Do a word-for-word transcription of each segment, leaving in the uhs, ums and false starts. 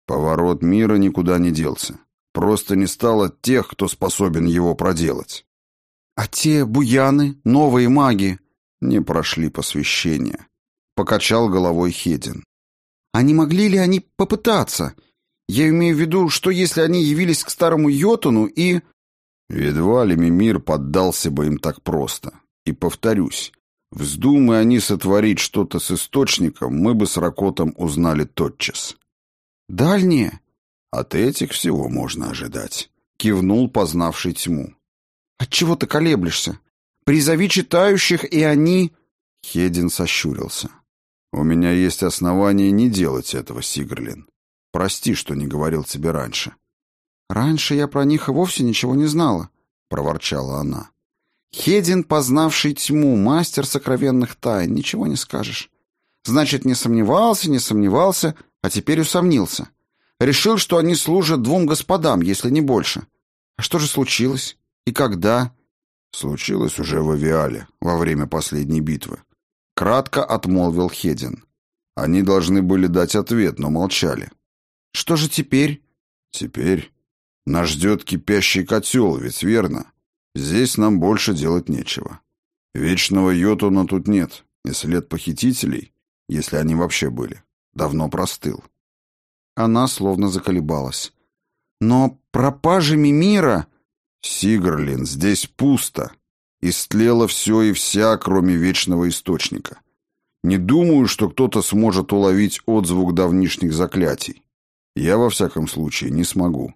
Поворот мира никуда не делся. Просто не стало тех, кто способен его проделать. А те буяны, новые маги, не прошли посвящение. Покачал головой Хедин. А не могли ли они попытаться? Я имею в виду, что если они явились к старому Йотуну и... Едва ли Мимир поддался бы им так просто. И повторюсь, вздумай они сотворить что-то с источником, мы бы с Ракотом узнали тотчас. Дальние? От этих всего можно ожидать. Кивнул познавший тьму. Отчего ты колеблешься? Призови читающих, и они... Хедин сощурился. У меня есть основания не делать этого, Сигрлин. Прости, что не говорил тебе раньше. Раньше я про них и вовсе ничего не знала, проворчала она. Хедин, познавший тьму, мастер сокровенных тайн, ничего не скажешь. Значит, не сомневался, не сомневался, а теперь усомнился. Решил, что они служат двум господам, если не больше. А что же случилось? И когда? Случилось уже в Авиале, во время последней битвы. Кратко отмолвил Хедин. Они должны были дать ответ, но молчали. Что же теперь? Теперь нас ждет кипящий котел, ведь верно? Здесь нам больше делать нечего. Вечного Йотуна тут нет, и след похитителей, если они вообще были, давно простыл. Она словно заколебалась. Но пропажа Мимира... Сигрлин, здесь пусто. Истлело все и вся, кроме вечного источника. Не думаю, что кто-то сможет уловить отзвук давнишних заклятий. Я, во всяком случае, не смогу.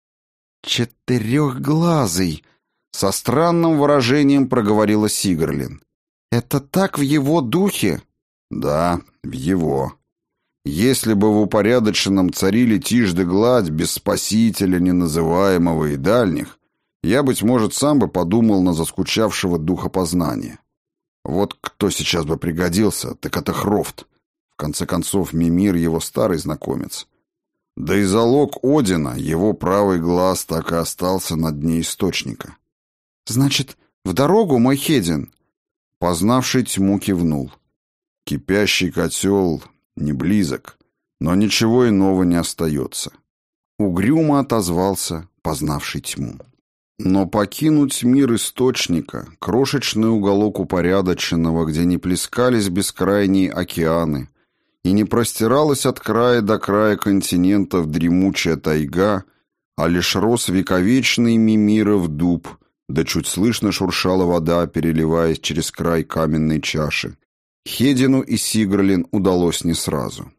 «Четырехглазый!» — со странным выражением проговорила Сигрлин. «Это так в его духе?» «Да, в его. Если бы в упорядоченном царили тишь да гладь, без спасителя, неназываемого и дальних, я, быть может, сам бы подумал на заскучавшего духа познания. Вот кто сейчас бы пригодился, так это Хрофт. В конце концов, Мимир его старый знакомец. Да и залог Одина, его правый глаз, так и остался на дне источника. «Значит, в дорогу, мой Хедин?» Познавший тьму кивнул. Кипящий котел не близок, но ничего иного не остается. Угрюмо отозвался познавший тьму. Но покинуть мир источника, крошечный уголок упорядоченного, где не плескались бескрайние океаны, и не простиралась от края до края континентов дремучая тайга, а лишь рос вековечный Мимиров дуб, да чуть слышно шуршала вода, переливаясь через край каменной чаши. Хедину и Сигрлин удалось не сразу.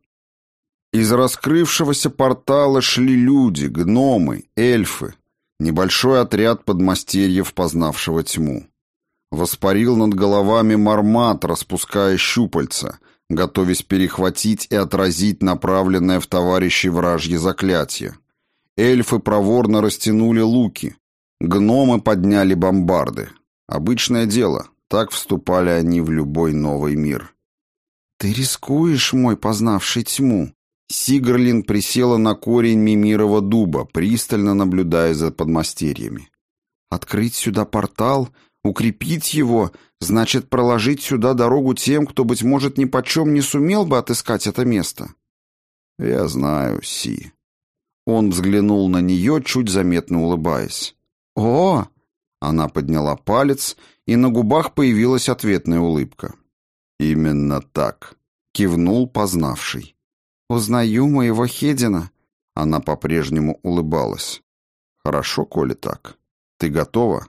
Из раскрывшегося портала шли люди, гномы, эльфы, небольшой отряд подмастерьев, познавшего тьму. Воспарил над головами Мармат, распуская щупальца, готовясь перехватить и отразить направленное в товарищей вражье заклятие. Эльфы проворно растянули луки, гномы подняли бомбарды. Обычное дело, так вступали они в любой новый мир. «Ты рискуешь, мой познавший тьму?» Сигрлин присела на корень Мимирова дуба, пристально наблюдая за подмастерьями. «Открыть сюда портал, укрепить его, значит проложить сюда дорогу тем, кто, быть может, ни почем не сумел бы отыскать это место». «Я знаю, Си». Он взглянул на нее, чуть заметно улыбаясь. «О!» Она подняла палец, и на губах появилась ответная улыбка. «Именно так», — кивнул познавший. «Узнаю моего Хедина». Она по-прежнему улыбалась. «Хорошо, коли так. Ты готова?»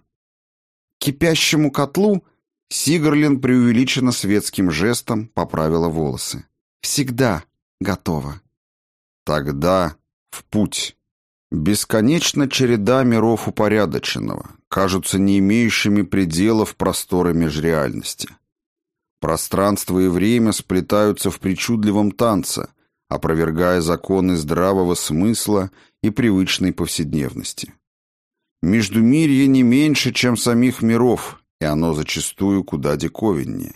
К кипящему котлу Сигрлин преувеличенно светским жестом поправила волосы. «Всегда готова». «Тогда в путь». Бесконечна череда миров упорядоченного, кажутся не имеющими пределов просторы межреальности. Пространство и время сплетаются в причудливом танце, опровергая законы здравого смысла и привычной повседневности. Междумирье не меньше, чем самих миров, и оно зачастую куда диковиннее.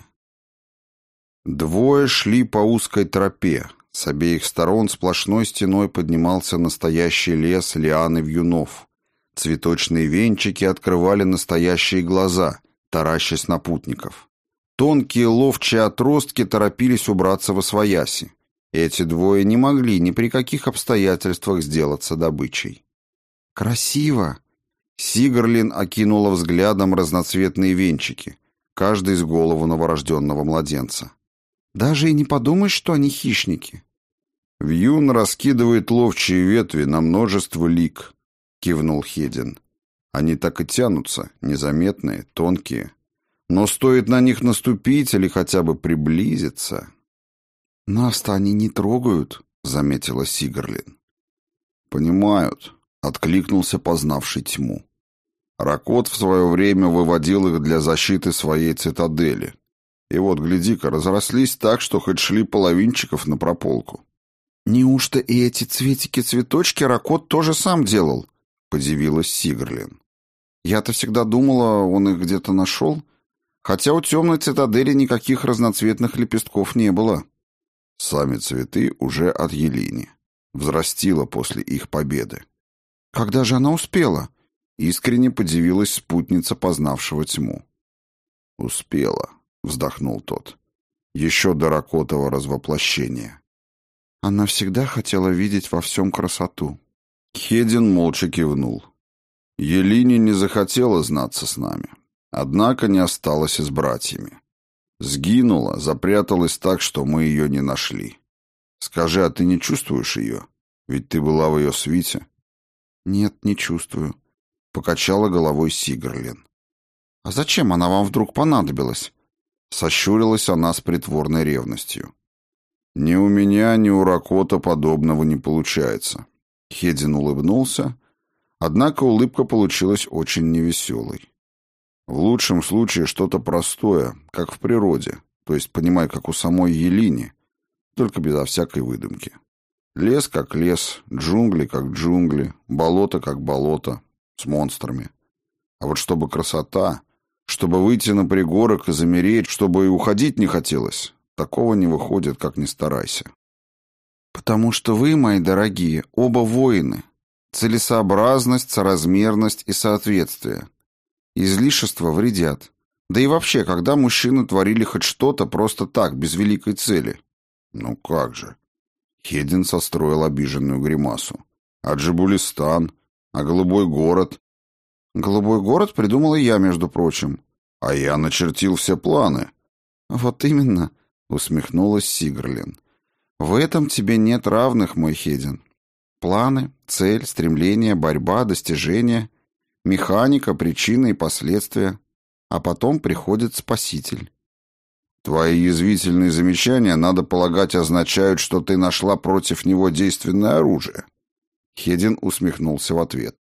Двое шли по узкой тропе. С обеих сторон сплошной стеной поднимался настоящий лес лиан и вьюнов. Цветочные венчики открывали настоящие глаза, таращась на путников. Тонкие ловчие отростки торопились убраться восвояси. Эти двое не могли ни при каких обстоятельствах сделаться добычей. «Красиво!» Сигрлин окинула взглядом разноцветные венчики, каждый с голову новорожденного младенца. «Даже и не подумаешь, что они хищники». «Вьюн раскидывает ловчие ветви на множество лик», — кивнул Хедин. «Они так и тянутся, незаметные, тонкие. Но стоит на них наступить или хотя бы приблизиться...» «Нас-то они не трогают», — заметила Сигрлин. «Понимают», — откликнулся познавший тьму. Ракот в свое время выводил их для защиты своей цитадели. И вот, гляди-ка, разрослись так, что хоть шли половинчиков на прополку. «Неужто и эти цветики-цветочки Ракот тоже сам делал?» — подивилась Сигрлин. «Я-то всегда думала, он их где-то нашел, хотя у темной цитадели никаких разноцветных лепестков не было». Сами цветы уже от Елини. Взрастила после их победы. «Когда же она успела?» — искренне подивилась спутница познавшего тьму. «Успела», — вздохнул тот. «Еще до Ракотова развоплощения». Она всегда хотела видеть во всем красоту. Хедин молча кивнул. Елини не захотела знаться с нами, однако не осталась и с братьями. Сгинула, запряталась так, что мы ее не нашли. Скажи, а ты не чувствуешь ее? Ведь ты была в ее свите. Нет, не чувствую. Покачала головой Сигрлин. А зачем она вам вдруг понадобилась? Сощурилась она с притворной ревностью. Ни у меня, ни у Ракота подобного не получается. Хедин улыбнулся, однако улыбка получилась очень невеселой. В лучшем случае что-то простое, как в природе, то есть, понимай, как у самой Елини, только безо всякой выдумки. Лес как лес, джунгли как джунгли, болото как болото, с монстрами. А вот чтобы красота, чтобы выйти на пригорок и замереть, чтобы и уходить не хотелось, такого не выходит, как ни старайся. Потому что вы, мои дорогие, оба воины. Целесообразность, соразмерность и соответствие. Излишества вредят. Да и вообще, когда мужчины творили хоть что-то просто так, без великой цели? Ну как же. Хедин состроил обиженную гримасу. А Джабулистан? А Голубой город? Голубой город придумала я, между прочим. А я начертил все планы. Вот именно, усмехнулась Сигрлин. В этом тебе нет равных, мой Хедин. Планы, цель, стремление, борьба, достижения, механика, причины и последствия. А потом приходит Спаситель. Твои язвительные замечания, надо полагать, означают, что ты нашла против него действенное оружие. Хедин усмехнулся в ответ.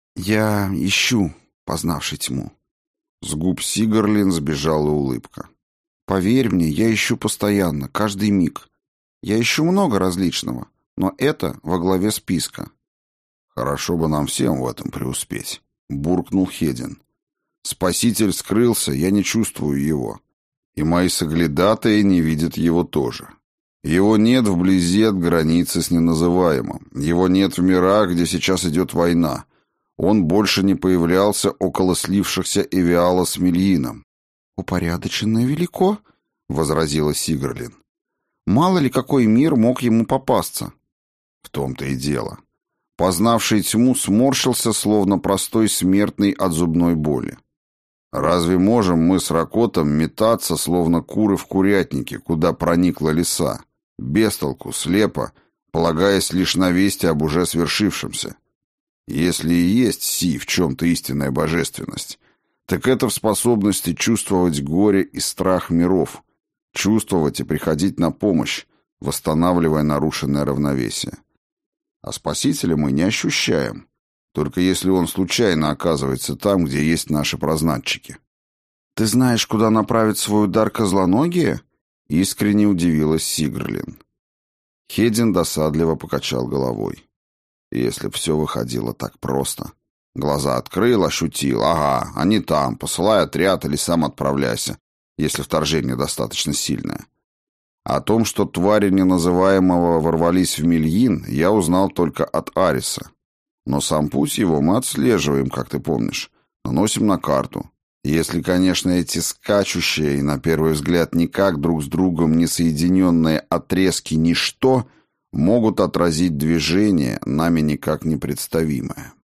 Я ищу, познавший тьму. С губ Сигрлин сбежала улыбка. Поверь мне, я ищу постоянно, каждый миг. Я ищу много различного, но это во главе списка. Хорошо бы нам всем в этом преуспеть, буркнул Хедин. Спаситель скрылся, я не чувствую его. И мои соглядатые не видят его тоже. Его нет вблизи от границы с неназываемым. Его нет в мирах, где сейчас идет война. Он больше не появлялся около слившихся Эвиала с Мельином. «Упорядоченное велико», — возразила Сигрлин. «Мало ли какой мир мог ему попасться». В том-то и дело. Познавший тьму сморщился, словно простой смертный от зубной боли. Разве можем мы с Ракотом метаться, словно куры в курятнике, куда проникла лиса, без толку, слепо, полагаясь лишь на вести об уже свершившемся? Если и есть Си в чем-то истинная божественность, так это в способности чувствовать горе и страх миров, чувствовать и приходить на помощь, восстанавливая нарушенное равновесие. А Спасителя мы не ощущаем, только если он случайно оказывается там, где есть наши прознатчики. «Ты знаешь, куда направить свой удар козлоногие?» — искренне удивилась Сигрлин. Хедин досадливо покачал головой. Если б все выходило так просто. Глаза открыл, ощутил. Ага, они там, посылай отряд или сам отправляйся, если вторжение достаточно сильное. О том, что твари неназываемого ворвались в Мельин, я узнал только от Ариса. Но сам путь его мы отслеживаем, как ты помнишь, наносим на карту. Если, конечно, эти скачущие и, на первый взгляд, никак друг с другом не соединенные отрезки ничто могут отразить движение, нами никак не представимое.